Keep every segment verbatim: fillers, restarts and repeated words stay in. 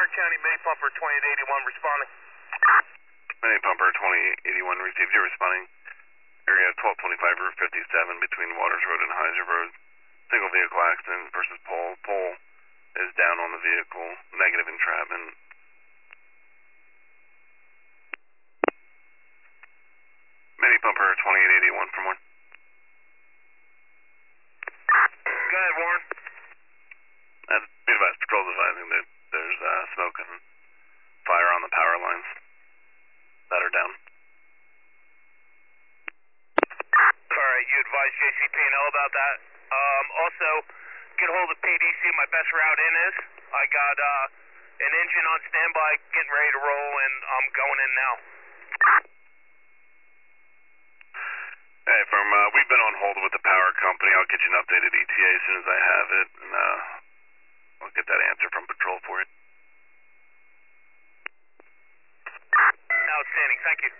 Warren County, Mini Pumper twenty-eight eighty-one responding. Mini Pumper twenty-eight eighty-one received. You're responding. Area twelve twenty-five, Route fifty-seven, between Waters Road and Heiser Road. Single vehicle accident versus pole. Pole is down on the vehicle. Negative entrapment. Mini Pumper twenty-eight eighty-one from one. Go ahead, Warren. Uh, be advised, patrol's advising that there's uh, smoke and fire on the power lines that are down. Alright, you advise J C P and L about that. Um, also, get a hold of P D, see what my best route in is. I got uh, an engine on standby, getting ready to roll, and I'm going in now. Hey, from, uh, we've been on hold with the power company. I'll get you an updated E T A as soon as I have it, and uh, I'll get that answer from patrol for you. Outstanding, thank you.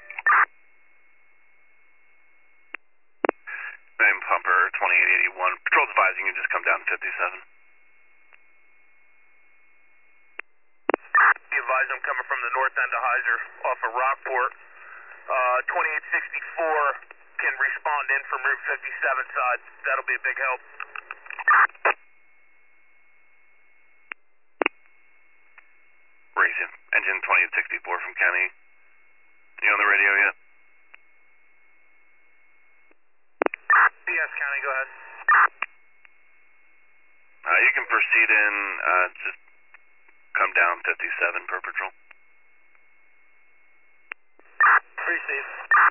Mini Pumper twenty-eight eighty-one. Patrol's advising you just come down fifty-seven. Be advised I'm coming from the north end of Heiser off of Rockport. Uh, twenty-eight sixty-four can respond in from Route fifty-seven side. That'll be a big help. Raise you. Engine twenty-eight sixty-four from Kenny. You on the radio yet? Yes, County, go ahead. Uh, you can proceed in, uh, just come down fifty-seven per patrol. Received.